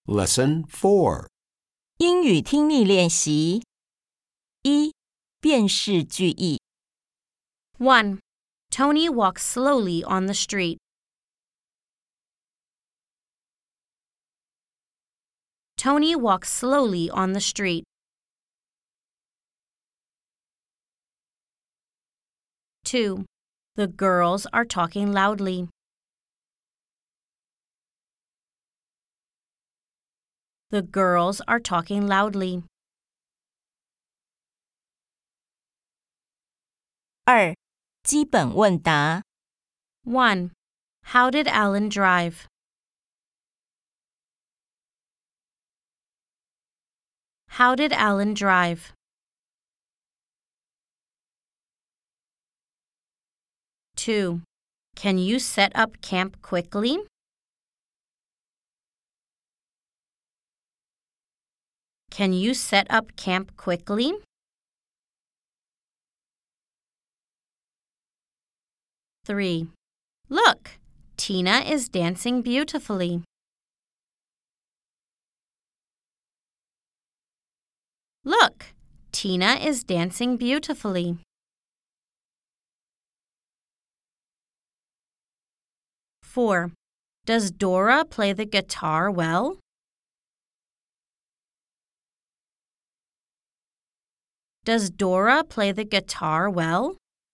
Lesson 4. 英语听力练习一、辨识句意 1. Tony walks slowly on the street. Tony walks slowly on the street. 2. The girls are talking loudly. The girls are talking loudly. 二、基本问答 1. How did Alan drive? How did Alan drive? 2. Can you set up camp quickly? Can you set up camp quickly? 3. Look, Tina is dancing beautifully. Look, Tina is dancing beautifully. 4. Does Dora play the guitar well? Does Dora play the guitar well?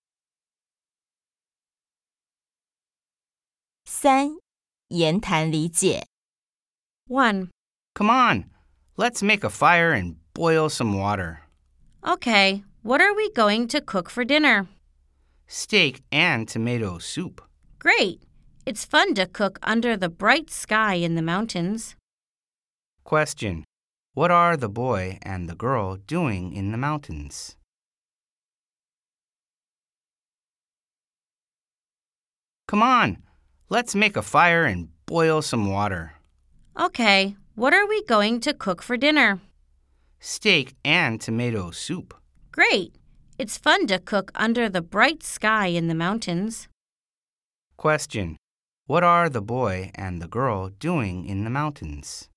三、言谈理解 1. Come on, let's make a fire and boil some water. Okay, what are we going to cook for dinner? Steak and tomato soup. Great! It's fun to cook under the bright sky in the mountains. Question. What are the boy and the girl doing in the mountains? Come on, let's make a fire and boil some water. Okay, what are we going to cook for dinner? Steak and tomato soup. Great! It's fun to cook under the bright sky in the mountains. Question. What are the boy and the girl doing in the mountains?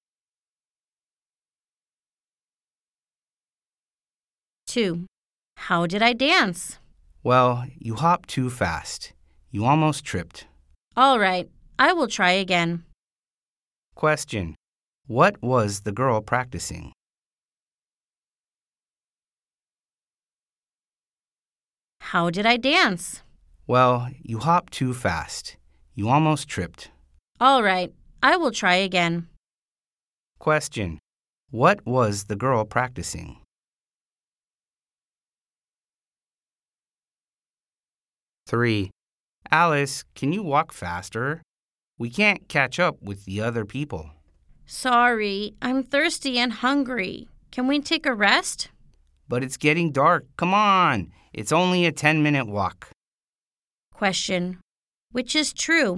Two. How did I dance? Well, you hopped too fast. You almost tripped. All right, I will try again. Question. What was the girl practicing? How did I dance? Well, you hopped too fast. You almost tripped. All right, I will try again. Question. What was the girl practicing? Three. Alice, can you walk faster? We can't catch up with the other people. Sorry, I'm thirsty and hungry. Can we take a rest? But it's getting dark. Come on. It's only a 10-minute walk. Question. Which is true?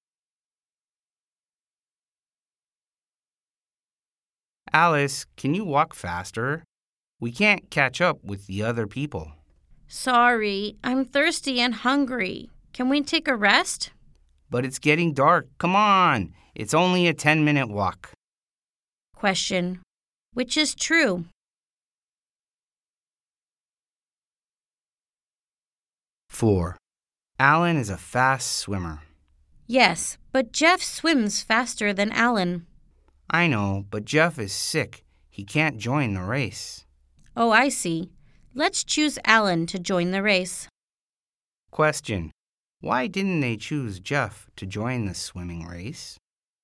Alice, can you walk faster? We can't catch up with the other people. Sorry, I'm thirsty and hungry. Can we take a rest? But it's getting dark. Come on. It's only a 10-minute walk. Question. Which is true? Four. Alan is a fast swimmer. Yes, but Jeff swims faster than Alan. I know, but Jeff is sick. He can't join the race. Oh, I see. Let's choose Alan to join the race. Question. Why didn't they choose Jeff to join the swimming race?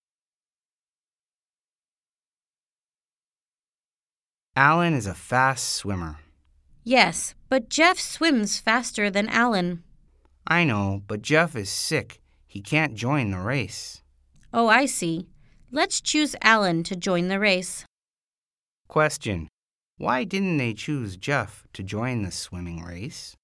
Alan is a fast swimmer. Yes, but Jeff swims faster than Alan. I know, but Jeff is sick. He can't join the race. Oh, I see. Let's choose Alan to join the race. Question. Why didn't they choose Jeff to join the swimming race?